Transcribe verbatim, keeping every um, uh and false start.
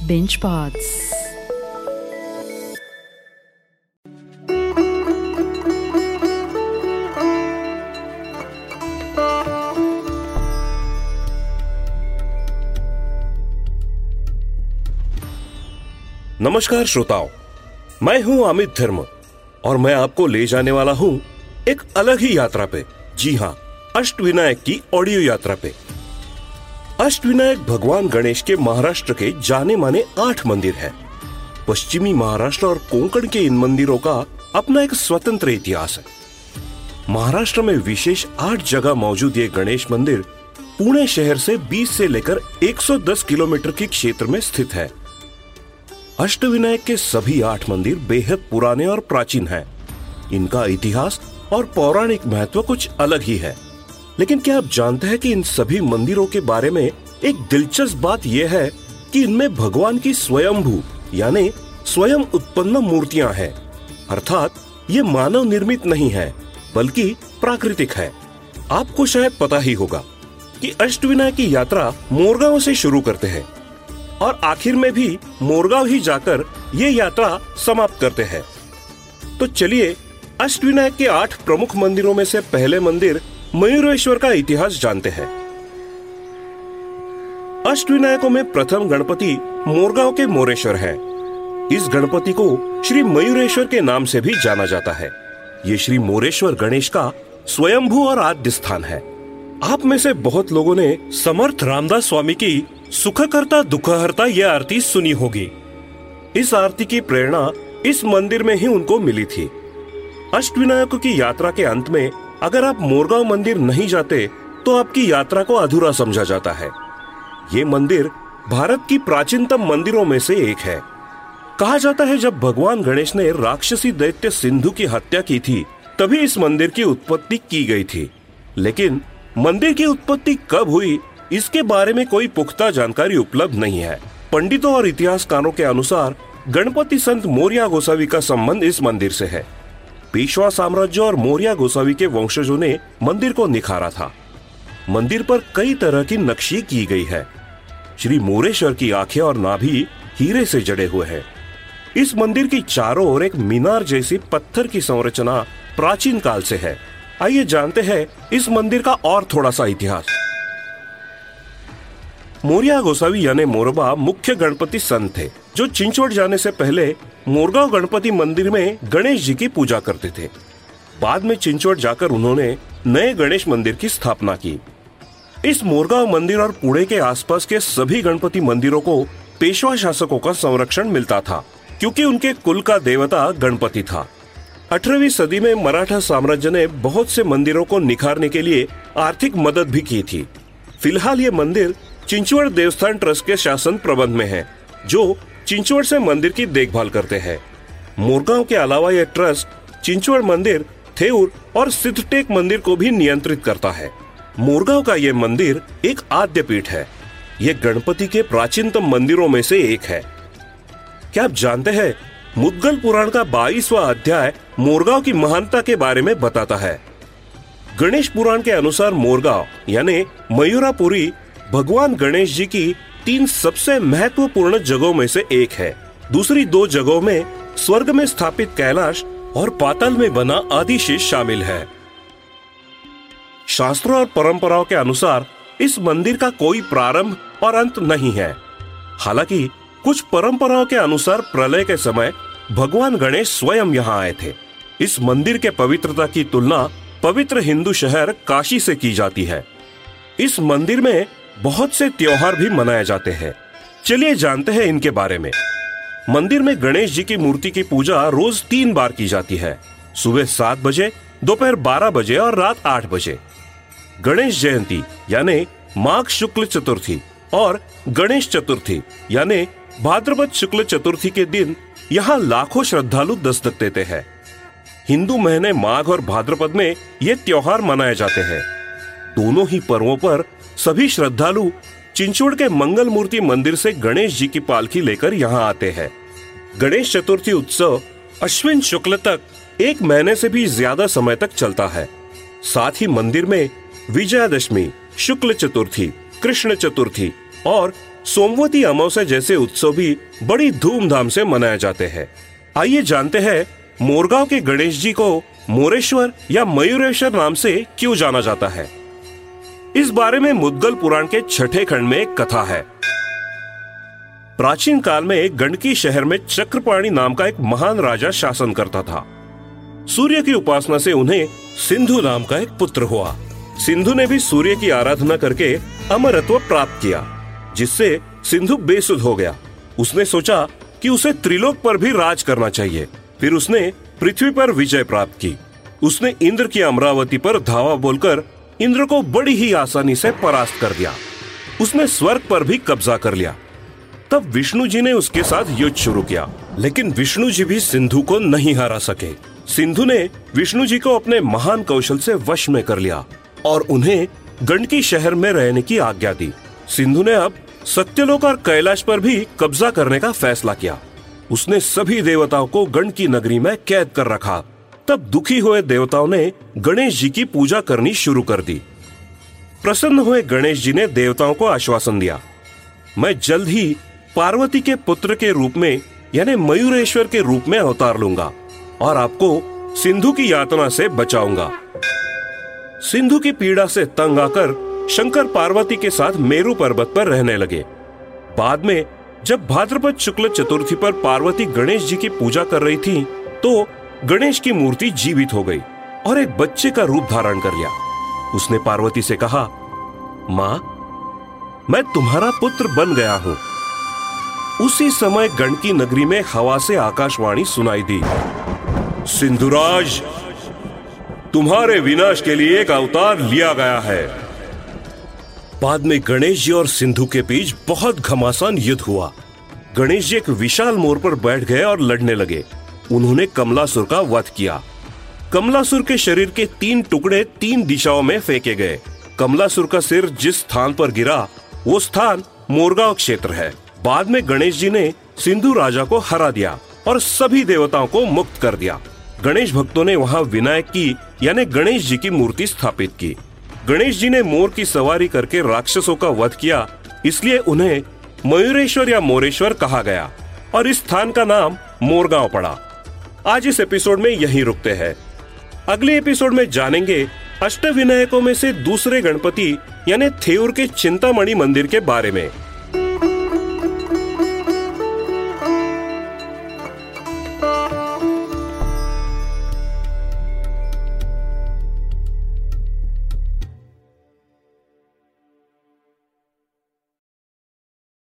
Binge Pods. नमस्कार श्रोताओं, मैं हूं अमित धर्म और मैं आपको ले जाने वाला हूं एक अलग ही यात्रा पे। जी हां, अष्टविनायक की ऑडियो यात्रा पे। अष्टविनायक भगवान गणेश के महाराष्ट्र के जाने माने आठ मंदिर हैं। पश्चिमी महाराष्ट्र और कोंकण के इन मंदिरों का अपना एक स्वतंत्र इतिहास है। महाराष्ट्र में विशेष आठ जगह मौजूद ये गणेश मंदिर पुणे शहर से बीस से लेकर एक सौ दस किलोमीटर के क्षेत्र में स्थित है। अष्टविनायक के सभी आठ मंदिर बेहद पुराने और प्राचीन हैं। इनका इतिहास और पौराणिक महत्व कुछ अलग ही है। लेकिन क्या आप जानते हैं कि इन सभी मंदिरों के बारे में एक दिलचस्प बात यह है कि इनमें भगवान की स्वयंभू यानी स्वयं उत्पन्न मूर्तियां हैं। अर्थात ये मानव निर्मित नहीं है बल्कि प्राकृतिक है। आपको शायद पता ही होगा कि अष्टविनायक की यात्रा मोरगांव से शुरू करते हैं और आखिर में भी मोरगांव ही जाकर ये यात्रा समाप्त करते हैं। तो चलिए अष्टविनायक के आठ प्रमुख मंदिरों में से पहले मंदिर मयूरेश्वर का इतिहास जानते हैं। अष्टविनायकों में प्रथम गणपति मोरगांव के मोरेश्वर है। इस गणपति को श्री मयूरेश्वर के नाम से भी जाना जाता है। ये श्री मोरेश्वर गणेश का स्वयंभू और आद्य स्थान है। आप में से बहुत लोगों ने समर्थ रामदास स्वामी की सुखकर्ता दुखहर्ता यह आरती सुनी होगी। इस आरती की प्रेरणा इस मंदिर में ही उनको मिली थी। अष्टविनायकों की यात्रा के अंत में अगर आप मोरगांव मंदिर नहीं जाते तो आपकी यात्रा को अधूरा समझा जाता है। ये मंदिर भारत की प्राचीनतम मंदिरों में से एक है। कहा जाता है जब भगवान गणेश ने राक्षसी दैत्य सिंधु की हत्या की थी तभी इस मंदिर की उत्पत्ति की गई थी। लेकिन मंदिर की उत्पत्ति कब हुई इसके बारे में कोई पुख्ता जानकारी उपलब्ध नहीं है। पंडितों और इतिहासकारों के अनुसार गणपति संत मोरया गोसावी का संबंध इस मंदिर से है। पेशवा साम्राज्य और मोरया गोसावी के वंशजों ने मंदिर को निखारा था। मंदिर पर कई तरह की नक्शी की गई है। श्री मोरेश्वर की आंखें और नाभि हीरे से जड़े हुए हैं। इस मंदिर की चारों ओर एक मीनार जैसी पत्थर की संरचना प्राचीन काल से है। आइए जानते हैं इस मंदिर का और थोड़ा सा इतिहास। मोरया गोसावी यानी मोरबा मुख्य गणपति संत थे जो चिंचवड़ जाने से पहले मोरगांव गणपति मंदिर में गणेश जी की पूजा करते थे। बाद में चिंचवड़ जाकर उन्होंने नए गणेश मंदिर की स्थापना की। इस मोरगांव मंदिर और पुणे के आसपास के सभी गणपति मंदिरों को पेशवा शासकों का संरक्षण मिलता था क्योंकि उनके कुल का देवता गणपति था। अठारहवीं सदी में मराठा साम्राज्य ने बहुत से मंदिरों को निखारने के लिए आर्थिक मदद भी की थी। फिलहाल ये मंदिर चिंचवड़ देवस्थान ट्रस्ट के शासन प्रबंध में है जो चिंचवड़ से मंदिर की देखभाल करते हैं। मोरगांव के अलावा यह ट्रस्ट चिंचवड़ मंदिर, थेऊर और सिद्धटेक मंदिर को भी नियंत्रित करता है। मोरगांव का यह मंदिर एक आद्य पीठ है। यह गणपति के प्राचीनतम मंदिरों में से एक है। क्या आप जानते हैं मुद्गल पुराण का बाईसवां अध्याय मोरगांव की महानता के बारे में बताता है। गणेश पुराण के अनुसार मोरगांव यानी मयूरापुरी भगवान गणेश जी की तीन सबसे महत्वपूर्ण जगहों में से एक है। दूसरी दो जगहों में स्वर्ग में स्थापित कैलाश और पाताल में बना आदिशेष शामिल है। शास्त्रों और परंपराओं के अनुसार इस मंदिर का कोई प्रारंभ और अंत नहीं है। हालांकि कुछ परंपराओं के अनुसार प्रलय के समय भगवान गणेश स्वयं यहाँ आए थे। इस मंदिर के पवित्रता की तुलना पवित्र हिंदू शहर काशी से की जाती है। इस मंदिर में बहुत से त्योहार भी मनाए जाते हैं। चलिए जानते हैं इनके बारे में। मंदिर में गणेश जी की मूर्ति की पूजा रोज तीन बार की जाती है, सुबह सात बजे, दोपहर बारह बजे और रात आठ बजे। गणेश जयंती यानी माघ शुक्ल चतुर्थी और गणेश चतुर्थी यानी भाद्रपद शुक्ल चतुर्थी के दिन यहाँ लाखों श्रद्धालु दस्तक देते हैं। हिंदू महीने माघ और भाद्रपद में ये त्योहार मनाए जाते हैं। दोनों ही पर्वों पर सभी श्रद्धालु चिंचवड़ के मंगल मूर्ति मंदिर से गणेश जी की पालकी लेकर यहाँ आते हैं। गणेश चतुर्थी उत्सव अश्विन शुक्ल तक एक महीने से भी ज्यादा समय तक चलता है। साथ ही मंदिर में विजयादशमी, शुक्ल चतुर्थी, कृष्ण चतुर्थी और सोमवती अमावस्या जैसे उत्सव भी बड़ी धूमधाम से मनाए जाते हैं। आइए जानते हैं मोरगांव के गणेश जी को मोरेश्वर या मयूरेश्वर नाम से क्यों जाना जाता है। इस बारे में मुद्गल पुराण के छठे खंड में एक कथा है। प्राचीन काल में गंडकी शहर में चक्रपाणि नाम का एक महान राजा शासन करता था। सूर्य की उपासना से उन्हें सिंधु नाम का एक पुत्र हुआ। सिंधु ने भी सूर्य की आराधना करके अमरत्व प्राप्त किया, जिससे सिंधु बेसुध हो गया। उसने सोचा कि उसे त्रिलोक पर भी राज करना चाहिए। फिर उसने पृथ्वी पर विजय प्राप्त की। उसने इंद्र की अमरावती पर धावा बोलकर इंद्र को बड़ी ही आसानी से परास्त कर दिया। उसने स्वर्ग पर भी कब्जा कर लिया। तब विष्णु जी ने उसके साथ युद्ध शुरू किया, लेकिन विष्णु जी भी सिंधु को नहीं हरा सके। सिंधु ने विष्णु जी को अपने महान कौशल से वश में कर लिया और उन्हें गंडकी शहर में रहने की आज्ञा दी। सिंधु ने अब सत्यलोक और कैलाश पर भी कब्जा करने का फैसला किया। उसने सभी देवताओं को गंडकी नगरी में कैद कर रखा। तब दुखी हुए देवताओं ने गणेश जी की पूजा करनी शुरू कर दी। प्रसन्न हुए गणेश जी ने देवताओं को आश्वासन दिया, मैं जल्द ही पार्वती के पुत्र के रूप में यानी मयूरेश्वर के रूप में अवतार लूंगा और आपको सिंधु की यातना से बचाऊंगा। सिंधु की पीड़ा से तंग आकर शंकर पार्वती के साथ मेरू पर्वत पर रहने लगे। बाद में जब भाद्रपद शुक्ल चतुर्थी पर पार्वती गणेश जी की पूजा कर रही थी, तो गणेश की मूर्ति जीवित हो गई और एक बच्चे का रूप धारण कर लिया। उसने पार्वती से कहा, माँ, मैं तुम्हारा पुत्र बन गया हूँ। उसी समय गंडकी नगरी में हवा से आकाशवाणी सुनाई दी, सिंधुराज, तुम्हारे विनाश के लिए एक अवतार लिया गया है। बाद में गणेश जी और सिंधु के बीच बहुत घमासान युद्ध हुआ। गणेश जी एक विशाल मोर पर बैठ गए और लड़ने लगे। उन्होंने कमलासुर का वध किया। कमलासुर के शरीर के तीन टुकड़े तीन दिशाओं में फेंके गए। कमलासुर का सिर जिस स्थान पर गिरा, वो स्थान मोरगांव क्षेत्र है। बाद में गणेश जी ने सिंधु राजा को हरा दिया और सभी देवताओं को मुक्त कर दिया। गणेश भक्तों ने वहां विनायक की यानी गणेश जी की मूर्ति स्थापित की। गणेश जी ने मोर की सवारी करके राक्षसों का वध किया, इसलिए उन्हें मयूरेश्वर या मोरेश्वर कहा गया और इस स्थान का नाम मोरगांव पड़ा। आज इस एपिसोड में यहीं रुकते हैं। अगले एपिसोड में जानेंगे अष्टविनायकों में से दूसरे गणपति यानी थेऊर के चिंतामणि मंदिर के बारे में।